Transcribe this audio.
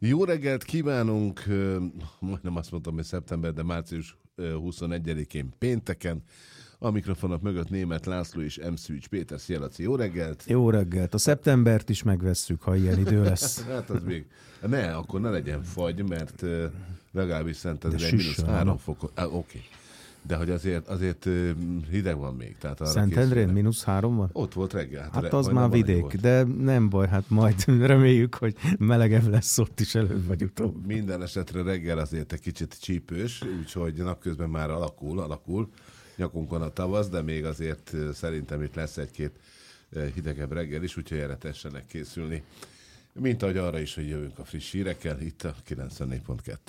Jó reggelt kívánunk, majdnem azt mondtam, hogy szeptember, de március 21-én pénteken. A mikrofonok mögött Németh László és M. Szűcs Péter. Szia, Laci, jó reggelt! Jó reggelt! A szeptembert is megvesszük, ha ilyen idő lesz. Hát az még... Ne, akkor ne legyen fagy, mert legalábbis Szentendrén -3 fokot... Oké. De hogy azért hideg van még. Szentendrén -3 van? Ott volt reggel. Hát az már vidék, de nem baj, hát majd reméljük, hogy melegebb lesz ott is előbb vagy utóbb. Minden esetre reggel azért egy kicsit csípős, úgyhogy napközben már alakul. Nyakunkon a tavasz, de még azért szerintem itt lesz egy-két hidegebb reggel is, úgyhogy erre tessenek készülni. Mint ahogy arra is, hogy jövünk a friss hírekkel, itt a 94.2.